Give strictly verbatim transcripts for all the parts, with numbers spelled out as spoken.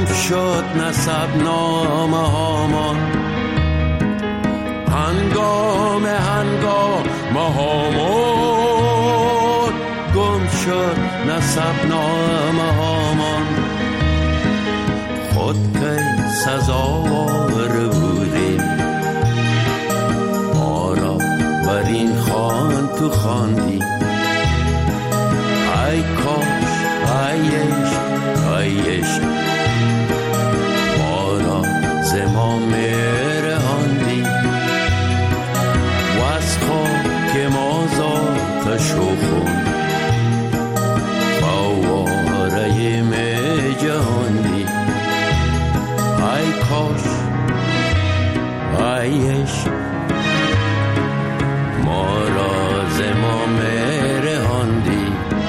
گم شد نسب نامه هامان، هنگام هنگام هامان گم شد نسب نامه هامان. خود که سزاوار بودیم ما را بر این خوان تو خواندی. ای کاش ایش ایش ما را ز ما مرهاندی و از خاک ما ذاتش و خون فواره می جهاندی. ای کاش ایش ما را ز ما مرهاندی.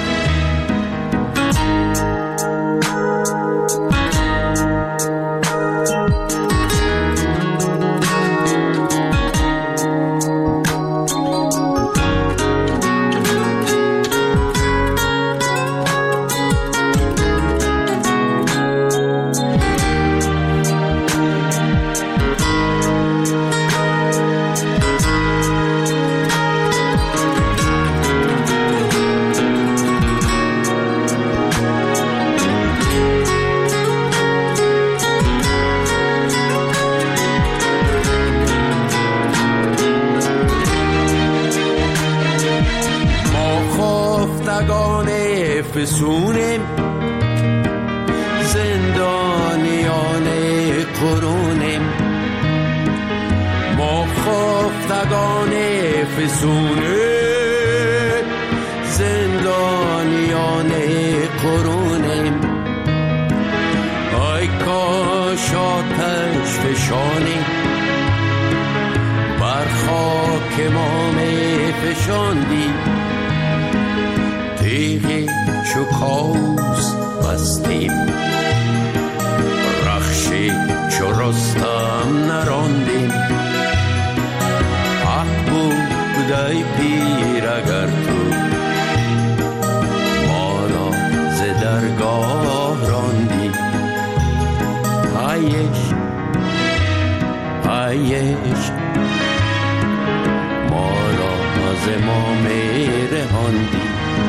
فسونیم زندانیان قرونیم، ما خفتگان فسونیم زندانیان قرونیم. ای کاش آتش فشانی بر خاک ما می فشاندی. تیغی چو کاوس بستیم رخشی چو رستم نراندیم. حق بود ای پیر اگر تو ما را ز درگاه راندی. ایش ایش ما را ز ما میرهاندی.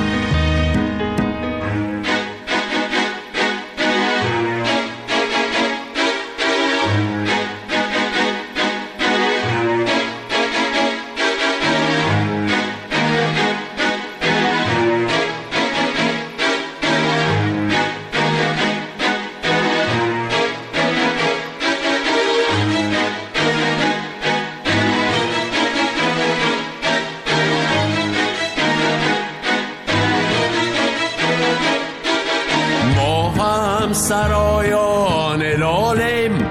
سرایان لالیم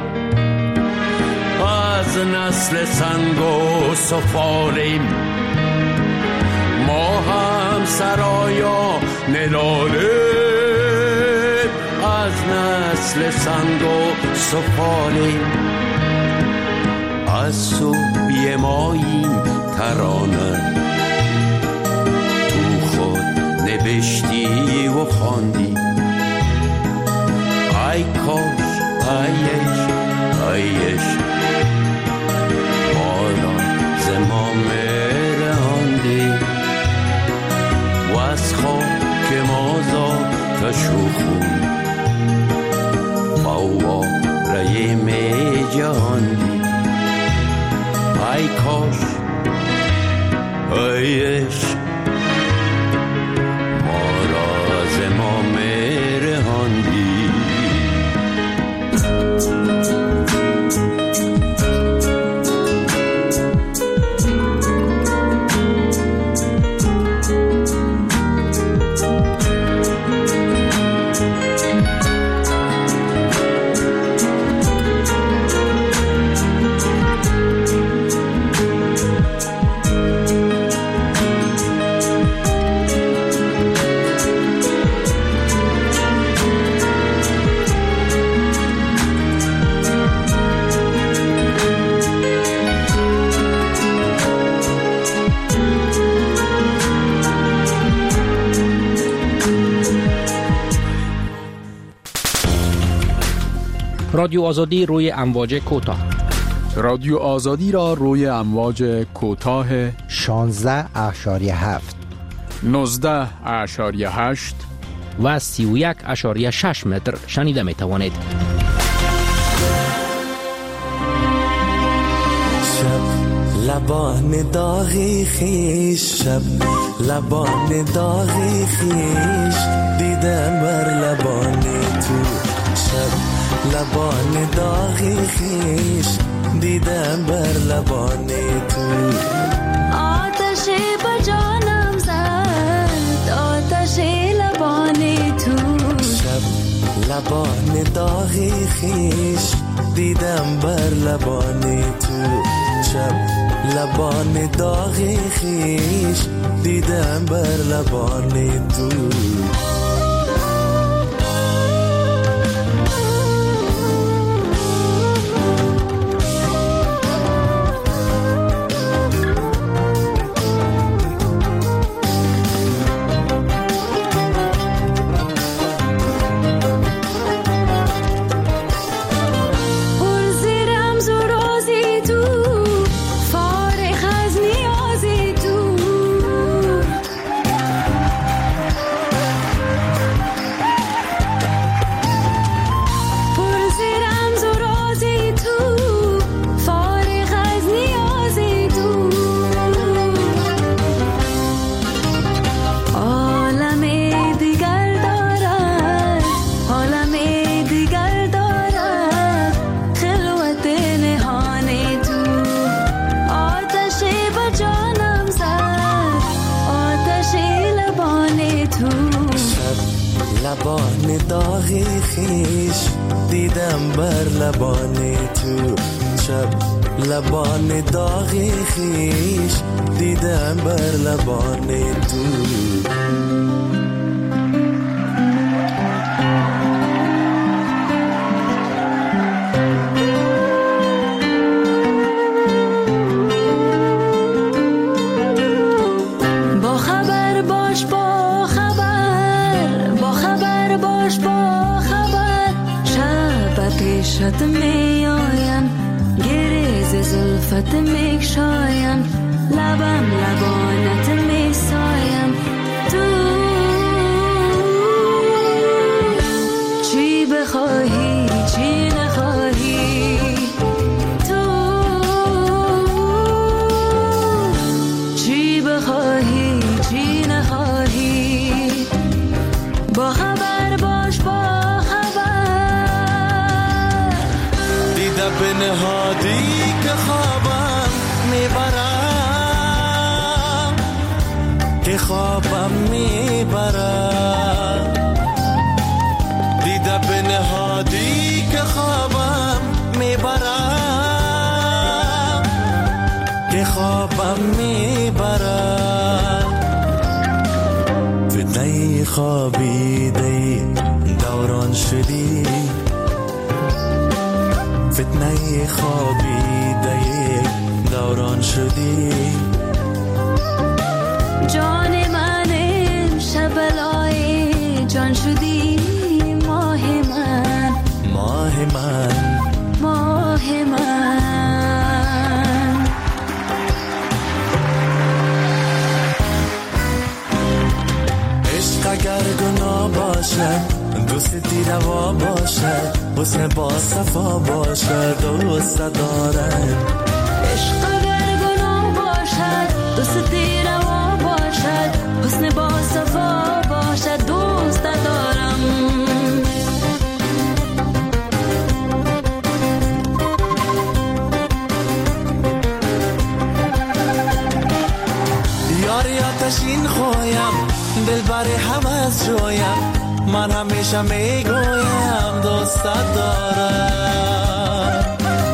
از نسل سنگ و سفالیم. ما هم سرایان لالیم از نسل سنگ و سفالیم. از سوی ما این ترانه تو خود نوشتی و خواندی. ای کاش ایش ایش ما را ز ما مرهاندی و از خاک ما ذاتش و خون فواره می جهاندی. ای کاش ایش ما را ز ما مرهاندی. رادیو آزادی روی امواج کوتاه. رادیو آزادی را روی امواج کوتاه شانزده اشاریه هفت، نوزده اشاریه هشت و سی و یک اشاریه شش متر شنیده می توانید. لبان داغی خیش، شب لبان داغی خیش، دیدم بر لبان تو. شب لبان داغی خیش، دیدم بر لبان تو. آتش به جانم زد، آتش لبان تو. شب لبان داغی خیش، دیدم بر لبان تو. شب لبان داغی خیش، دیدم بر لبان تو. لبان داغی خیش، دیدم بر لبان تو. شب لبان داغی خیش، دیدم بر لبان تو. شد می آیم گریز زلفت می شایم، لبم لبانت می سایم. تو چی بخواهی چی نخواهی، تو چی بخواهی چی نخواهی، با خبر باش با به نهادی که خوابم میبرم، که خوابم میبرم. دیده به نهادی که خوابم میبرم، که خوابم میبرم. فتنه خوابیده دوران شدی، فتنه خوابیده دوران شدی. جان من امشب لای جان شدی، ماه من ماه من ماه من. عشق اگر گناه باشد، دوستی روا باشد، حسن با صفا باشد، دوست دارم. عشق اگر گناه باشد، دوستی روا باشد، حسن با صفا باشد، دوست دارم. یاری آتشین خویم، دل بر حوض جویم، من همیشه میگویم دوست دارم.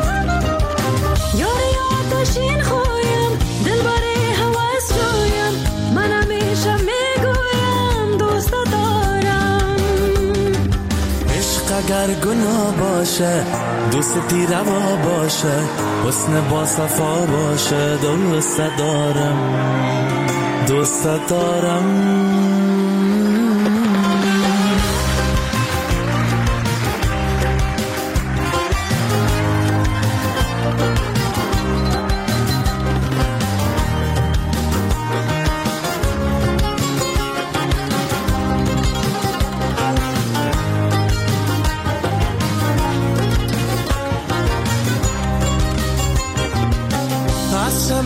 یاری آتشین خویم، دل بر حوض جویم، من همیشه میگویم دوست دارم. عشق اگر گناه باشه، دوستی روا باشه، حسن با صفا باشه، دوست دارم دوست دارم.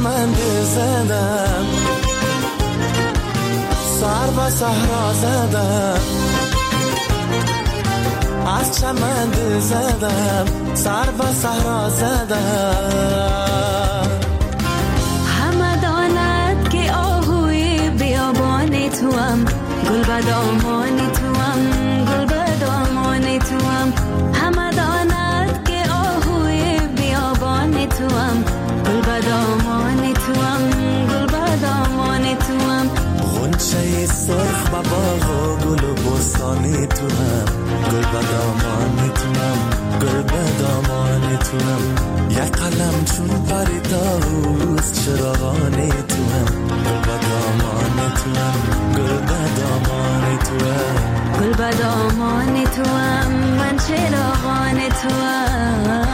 چمن زدم، سر و صحرا زدم، از چمن زدم، سر و صحرا زدم. همه داند که آهوی بیابان توام، گل بدامان توام، گل بدامان توام. همه داند که آهوی بیابان توام، گل بدامان توام، گل بدامان توام. غنچه سرخ و باغ و گل و بستانی توام، گل بدامان توام، گل بدامان توام. یک قلم چون پری طاووس چراغانی توام، گل بدامان توام، گل بدامان توام، گل بدامان توام، من چراغان توام.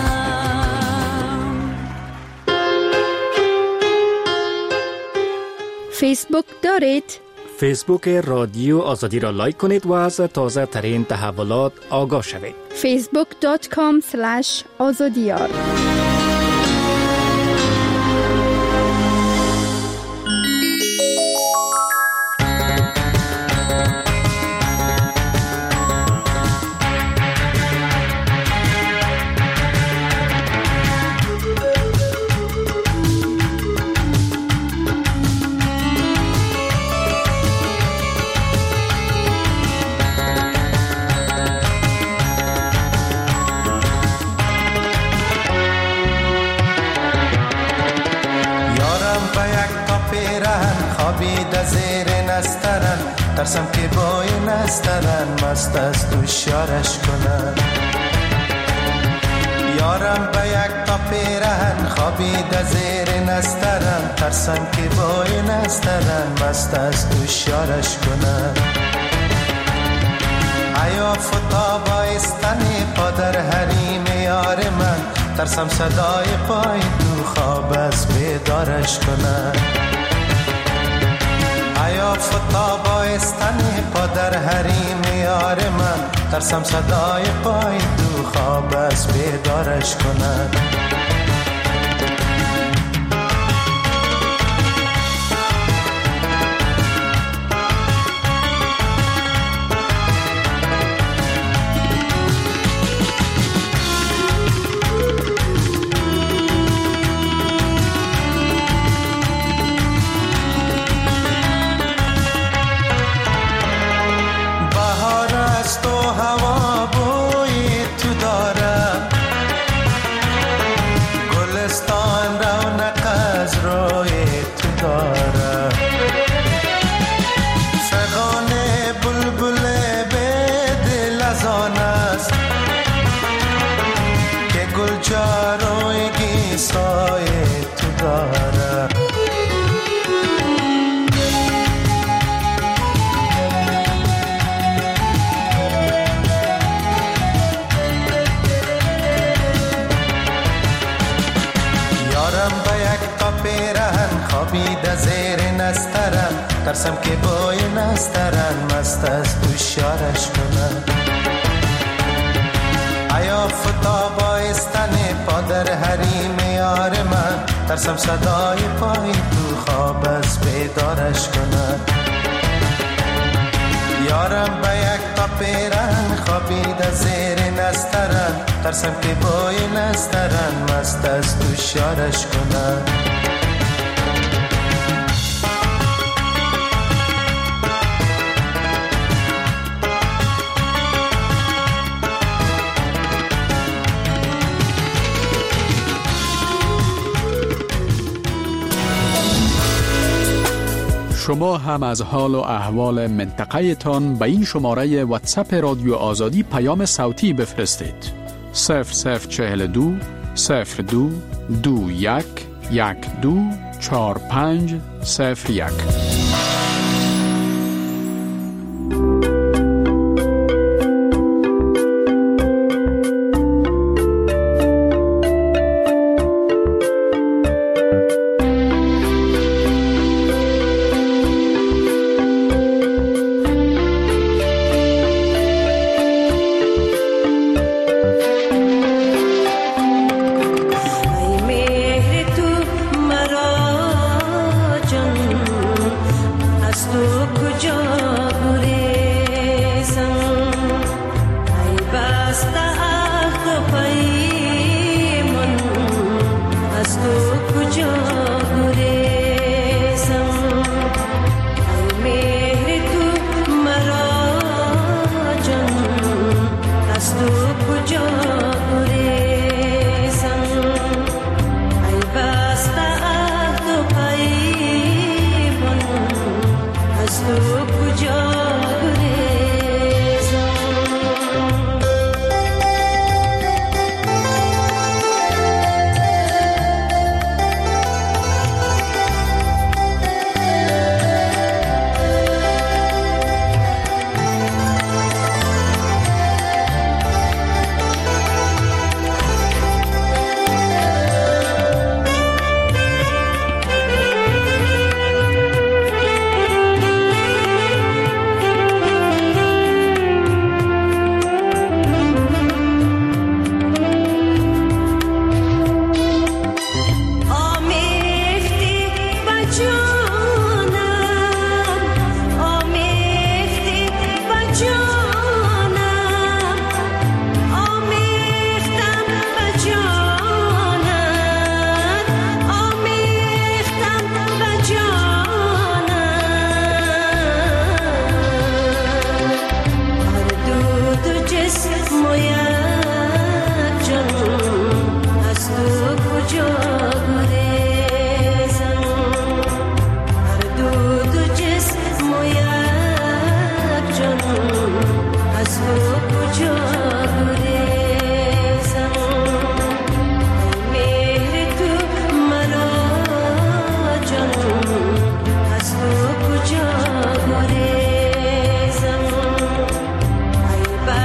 فیسبوک دارید؟ فیسبوک رادیو آزادی را لایک کنید و از تازه ترین تحولات آگاه شوید. فیسبوک دات کام اسلش آزادیار. ترسم که با این استرن مست از دوشارش کنن. یارم به یک تا پیرهن خوابیده زیر نسترن، ترسم که با این استرن مست از دوشارش کنن. ایا فتا بایستنی پادر حریم یار من، ترسم صدای پای تو خواب از بیدارش کنن. ایا فتا بایستنی پادر حریم یار من، ترسم صدای پای دو خواب از بیدارش کند. ترسم که بای نسترن مست از دوشارش کنن. ایا فتا بایستنی پادر حریم یار من، ترسم صدای پای تو خواب از بیدارش کنن. یارم به یک تا پیرهن خوابیده زیر نسترن، ترسم که بای نسترن مست از دوشارش کنن. شما هم از حال و احوال منطقه تان به این شماره واتساپ رادیو آزادی پیام صوتی بفرستید. صفر صفر چهل دو صفر دو دو یک یک دو چار پنج صفر یک. مرا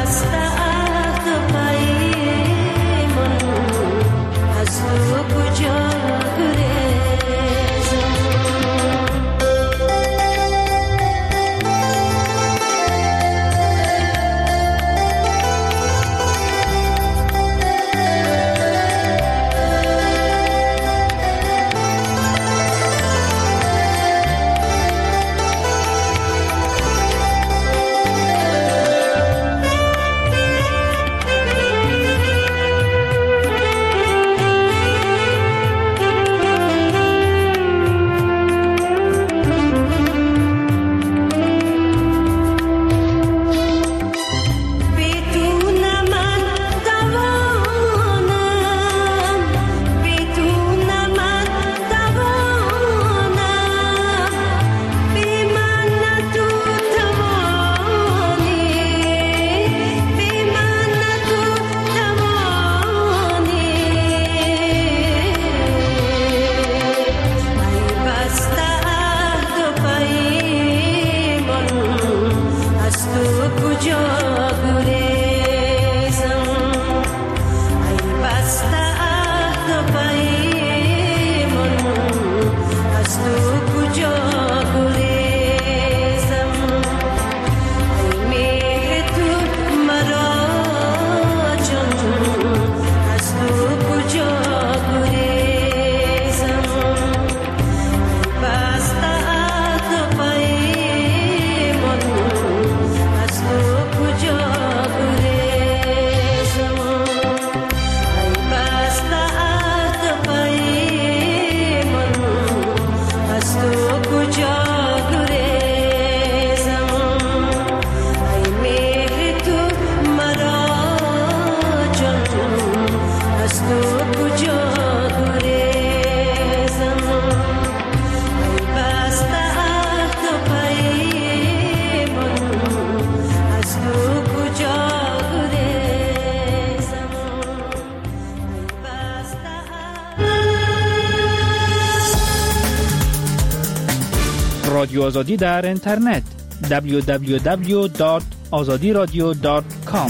رادیو آزادی در اینترنت دبلیو دبلیو دبلیو دات آزادی رادیو دات کام.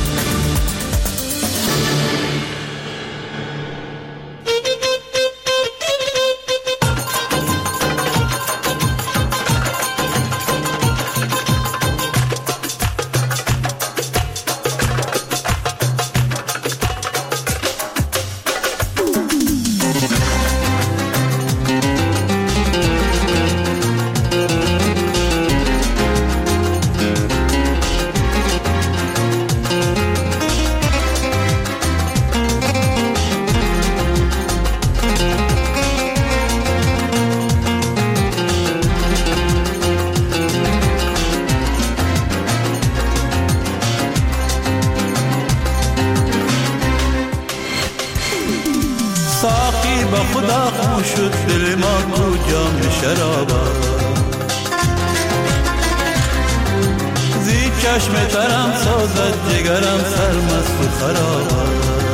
چشم ترم سازد جگرم سرمست و خراب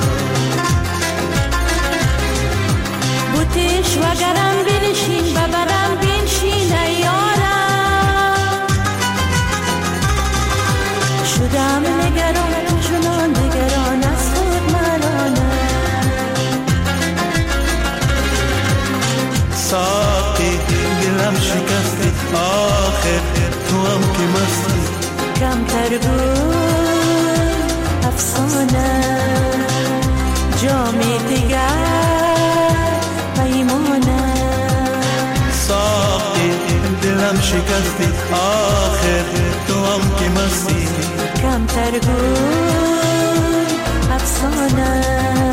بوتش و گرم بنشین ببرم بنشین ایارم شدم نگران چنان نگران از خود مرانم ساقی دلم شکستی آخر تو هم که مستی کمتر بود افسانه جامی دیگر پیمانه ساقی دلم شکستی آخر تو هم که مستی کمتر بود افسانه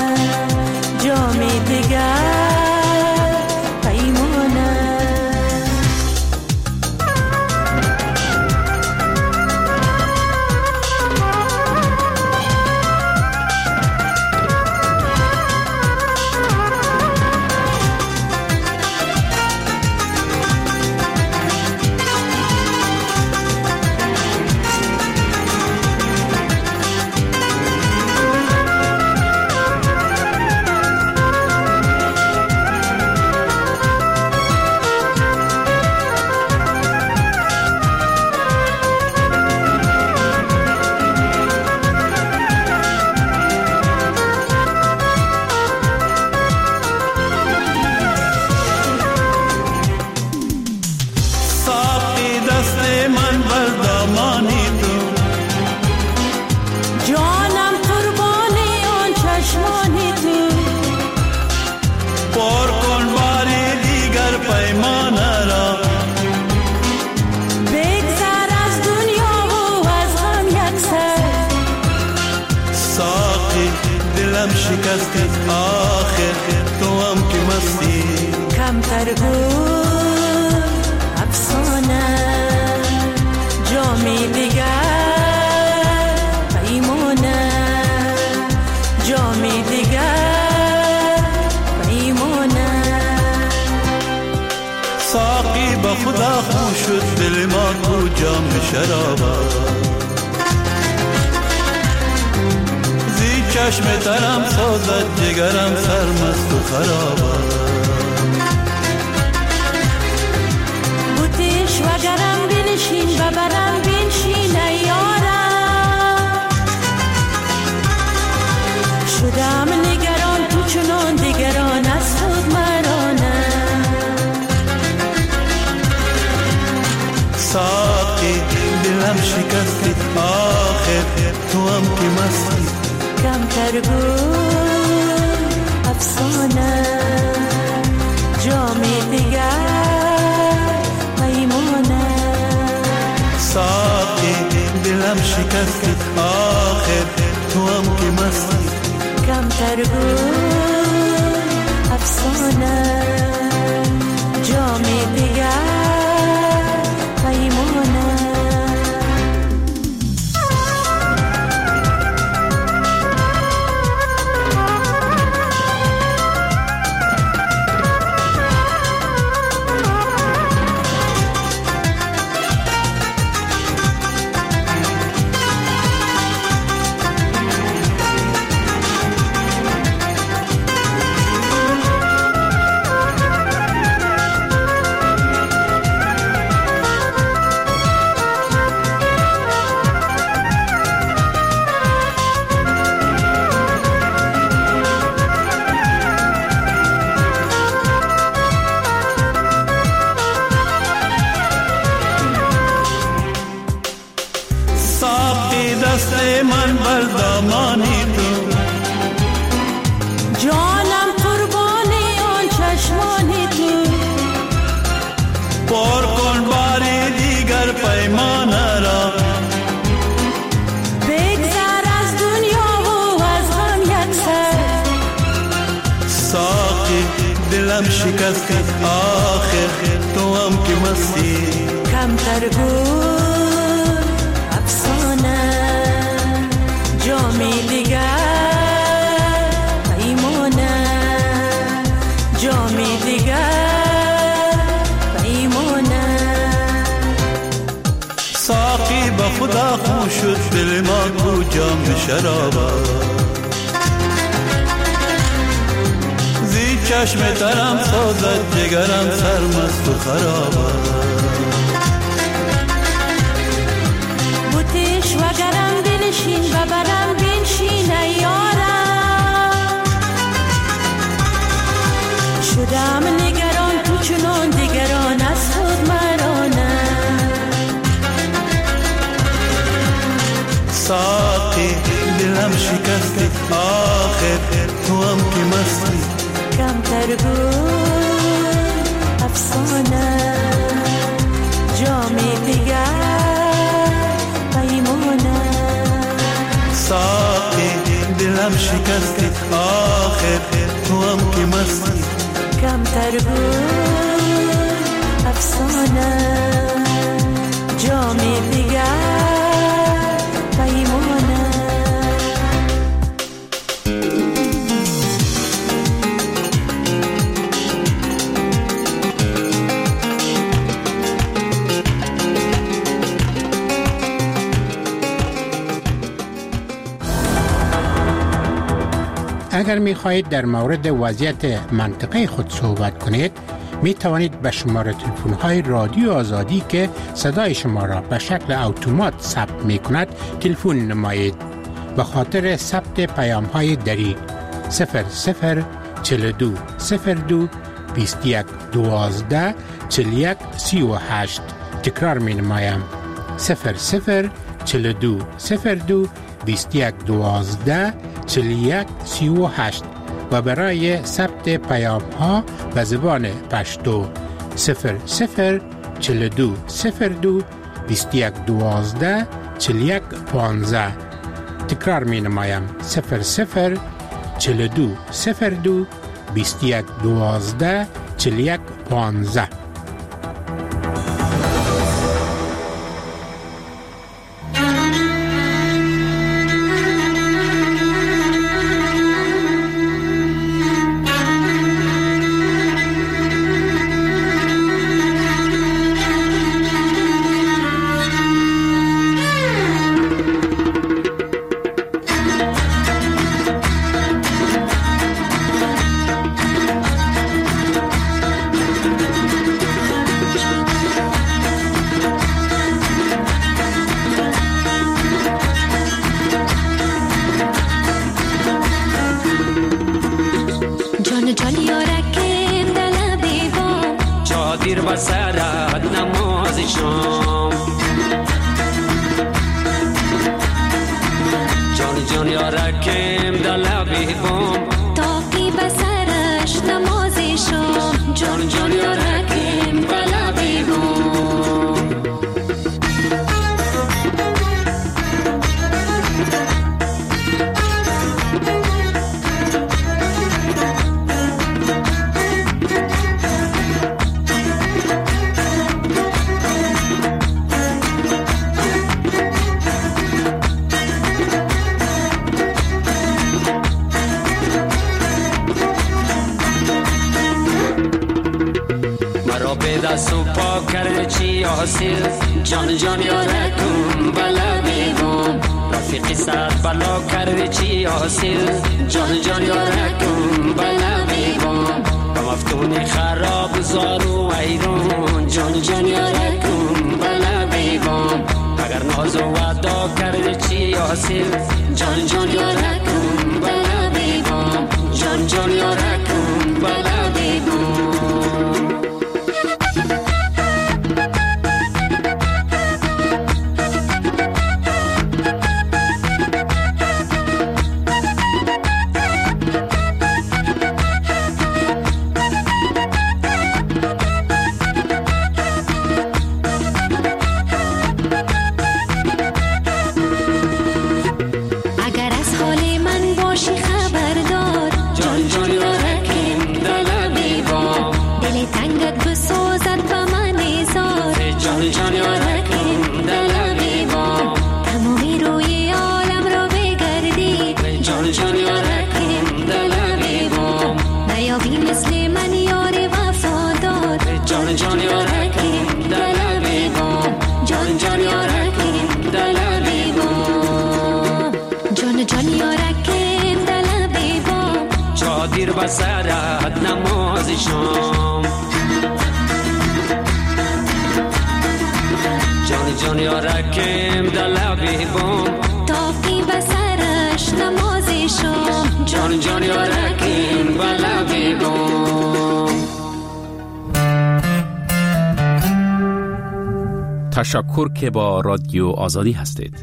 جامی دیگر پیمانه دلم شکستی آخر تو هم که مستی کمتر بود افسانه جامی دیگر پیمانه جامی دیگر پیمانه ساقی با خدا خو شد دل ما کو جام شرابا زی چشم ترم سازد جگرم سرمست و خرابا بوتیش وگرم بنشین ببرم بنشین ایارم شدم نگران تو چنان دیگران از خود مرانه ساقی دلم شکستی آخر تو هم که مستی کمتر بود افسانه جامی دیگر پیمانه ساقی دلم شکستی آخر تو هم که مستی کمتر بود افسانه جامی دیگر پیمانه من بر دامانی تو جانم قربانی آن چشمانی تو پر کن باری دیگر پیمانه را بگذر از دنیا و از غم یک سر ساقی دلم شکستی آخر تو هم که مستی کمتر بود افسانه جامی دیگر پیمانه جامی دیگر پیمانه ساقی با خدا خو شد دل ما کو جام شرابا زی چشم ترم سازد جگرم سرمست و خرابا بوتیش وگرم بنشین ببرم بنشین ایارم شدم نگران تو چنان دیگران از خود مرانه ساقی دلم شکستی آخر تو هم که مستی کمتر بود افسانه جامی دیگر پیمانه ساقی دلم شکستی آخر تو هم که مستی کمتر بود افسانه جامی دیگر پیمانه اگر می خواهید در مورد وضعیت منطقه خود صحبت کنید می توانید به شماره تلفن های رادیو آزادی که صدای شما را به شکل اتومات ثبت می کند تلفن نمایید. به خاطر ثبت پیام های دری صفر صفر چهل و دو صفر دو بیست و یک دوازده چهل و یک سی و هشت تکرار می نمایم صفر صفر چهل و دو صفر دو بیست و یک دوازده چهل و یک سی و هشت و برای ثبت پیام ها به زبان پشتو صفر صفر چهل و دو صفر دو بیست و یک دوازده چهل و یک پانزده. تکرار می نمایم صفر صفر چهل و دو صفر دو بیست و یک دوازده چهل و یک پانزده. جان جان یارکم بلا بیگم رفیقی صد بلا کردی چی حاصل جان جان یارکم بلا بیگم با مفتونی خراب زارو ایرون جان جان یارکم بلا بیگم اگر ناز و وعدا کردی چی حاصل جان جان یارکم بلا بیگم جان جان یارکم بلا بیگم دیر بسرت نماز شام جان جان یارکم دلبی بام تاقی بسرش نماز شام جان جان یارکم دلبی بام. تشکر که با رادیو آزادی هستید.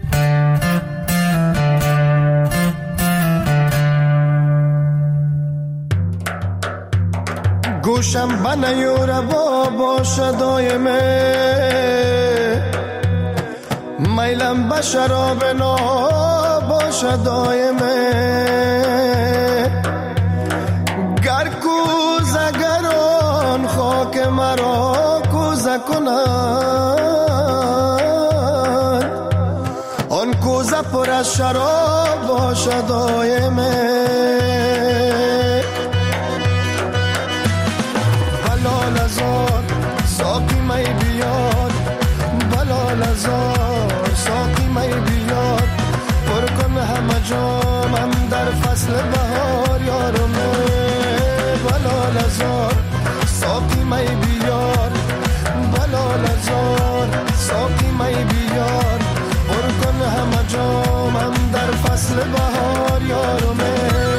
گوشم بنیور با باشه دایمه میلم به شراب نا باشه دایمه گر کوزه گران خاک مرا کوزه کنند آن کوزه پر از شراب باشه دایمه ساقی می بیاد بلال ازار ساقی می بیاد پر کن همه جامم در فصل بهار یارمه بلال ازار ساقی می بیاد بلال ازار ساقی می بیاد پر کن همه جامم در فصل بهار یارمه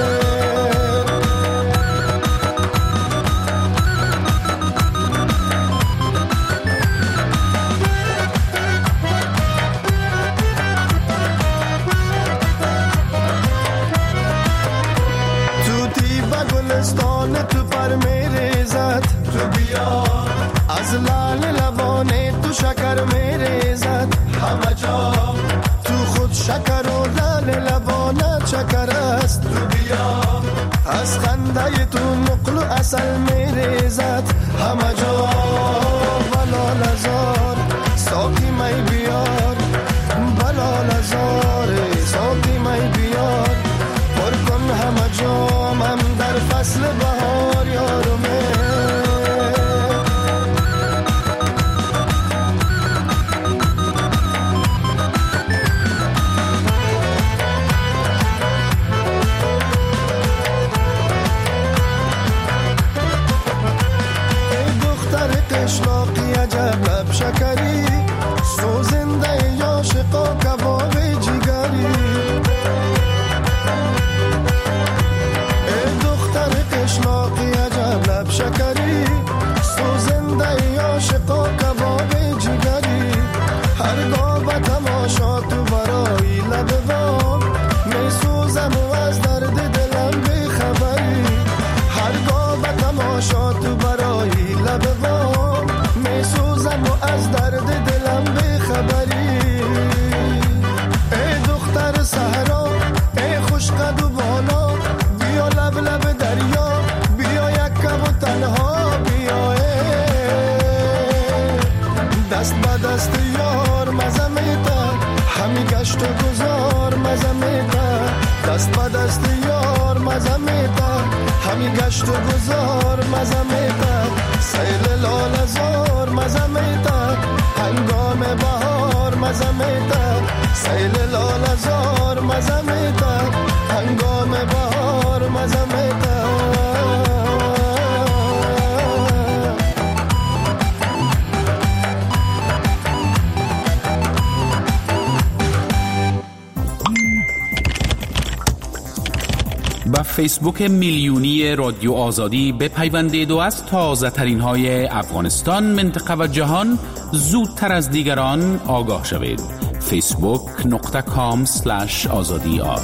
تو پر میره زد تو بیا از لال لبانه تو شکر میره زد همه جا تو خود شکر و لال لبانه شکر است تو بیا از خنده تو نقل و اصل میریزد همه جا بلال هزار ساقی می بیار بلال هزار ساقی می بیار پر کن همه جامم در فصل بهار یارمه اشلاقی عجب لب شکری سوزنده یا شقا کباب جگری ای دختر اشلاقی عجب لب شکری سوزنده یا شقا کباب جگری هرگاه به تماشا تو برای لب وام می سوزم و از درد دلم بی خبری هرگاه به تماشا تو برای لب وام می سوزم و از درد دلم بی خبری ای دختر صحرا ای خوش قد و بالا بیا لب لب دریا بیا یک کم و تنها بیا دست به دست یار مزه میده همی گشت و گذار مزه میده دست به دست یار مزه میده همی گشت و گذار مزه میده سیل لال هزار مزه میده هنگام بهار مزه میده سیل لال هزار مزه میده هنگام بهار مزه میده با فیسبوک میلیونی رادیو آزادی بپیوندید و از تازه ترین های افغانستان، منطقه و جهان زودتر از دیگران آگاه شوید. فیسبوک نقطه کام سلش آزادی آر.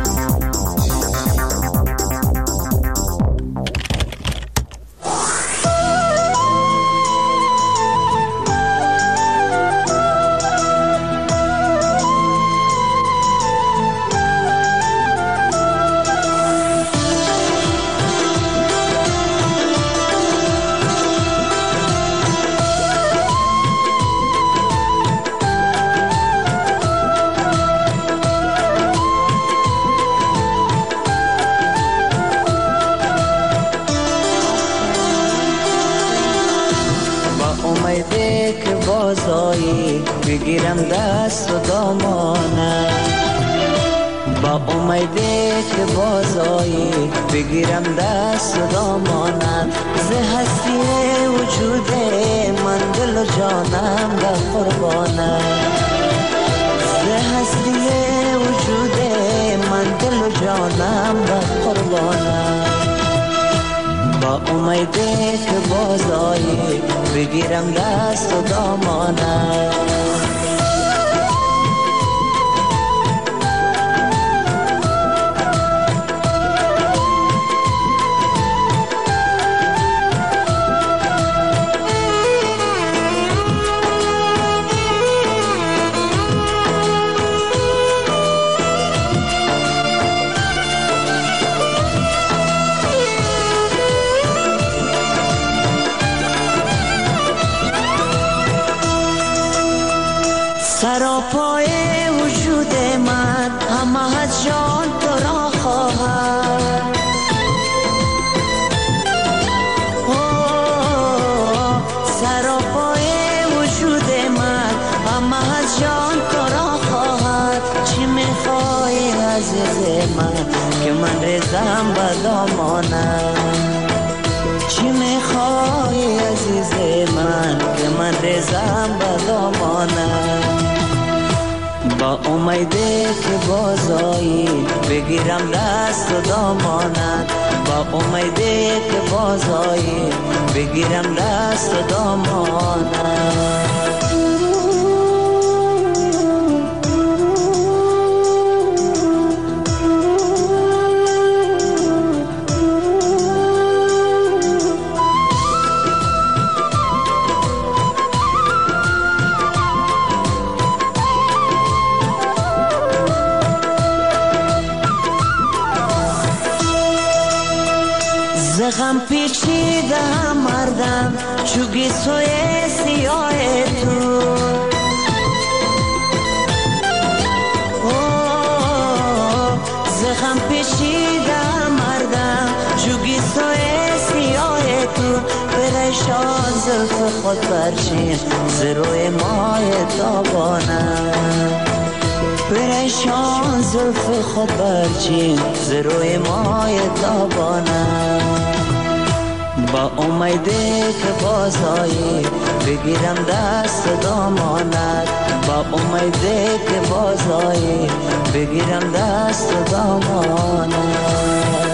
بگیرم دست و دامانه با امیده که بازایی بگیرم دست و دامانه ز هستی وجود من دل و جانم در قربانه ز هستی وجود من دل و جانم در قربانه با امیده که بازایی بگیرم دست و دامانه سراپای وجود من همه از جان تو را خواهد سراپای وجود من همه از جان تو را خواهد چی میخوای عزیز من که من ریزم به دامانم چی میخوای عزیز من که من ریزم به دامانم با امیده که بازایی بگیرم دست و دامانت با امیده که بازایی بگیرم دست و دامانت زغم پیچیده مردم چوگی سوی سیاه تو زغم پیچیده مردم چوگی سوی سیاه تو پریشان زلف خود برچین زروی ماه تابانم پریشان زلف خود برچین زروی ماه تابانم با امیده که بازایی بگیرم دست دامانت با امیده که بازایی بگیرم دست دامانت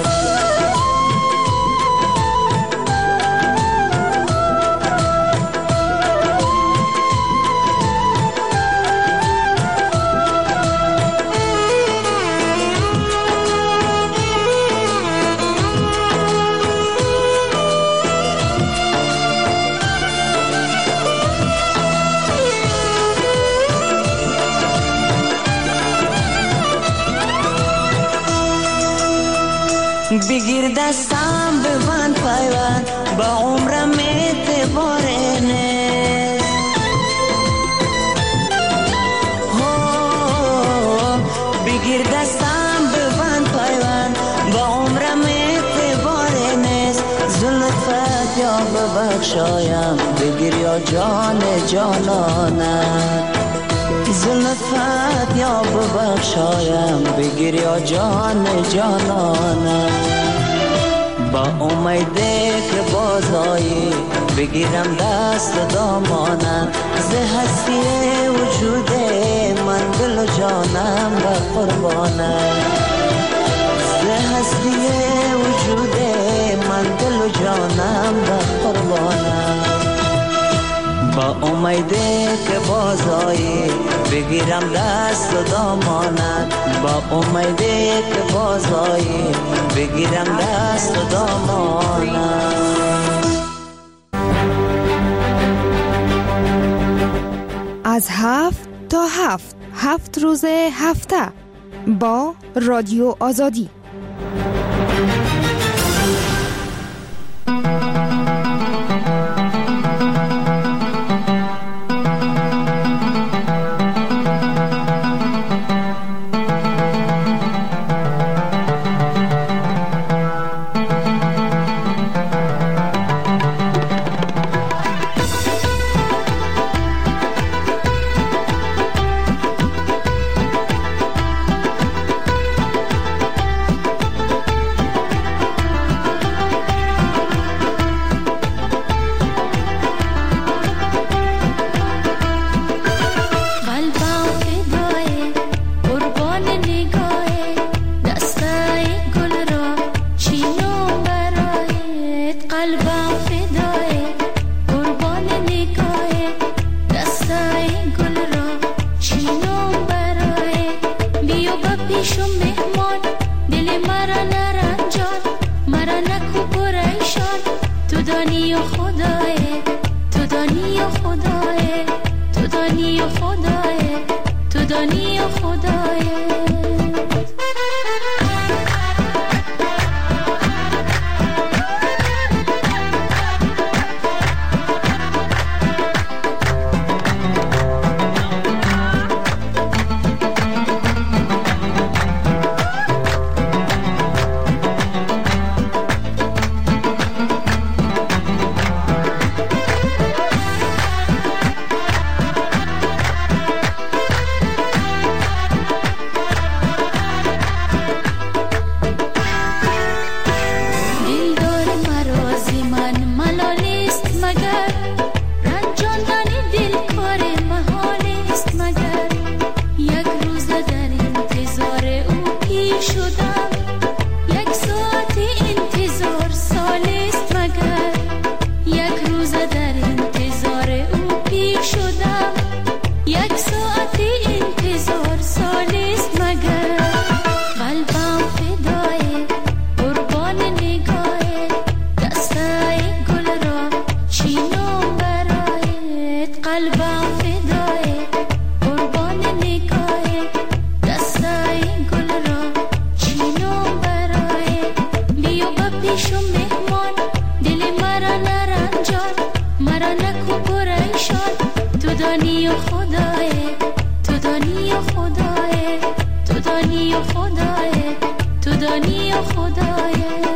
بگیر دستم ببند پیوند با عمرم اعتباره نیست بگیر دستم ببند پیوند با عمرم اعتباره نیست زلفت یا ببخشایم بگیر یا جان جانانت زلفت یا ببخشایم بگیر یا جان جانانم با امیده که بازایی بگیرم دست دامانم ز هستی وجود من دل و جانم و قربانم ز هستی وجود من دل و جانم و قربانم با امیده که بازایی بگیرم دست دامانت با امیده که بازایی بگیرم دست دامانت از هفت تا هفت هفت روز هفته با رادیو آزادی قربان نگاه دستای گل را چی و خدای تو دانی و خدای تو دانی و خدای تو دانی و خدای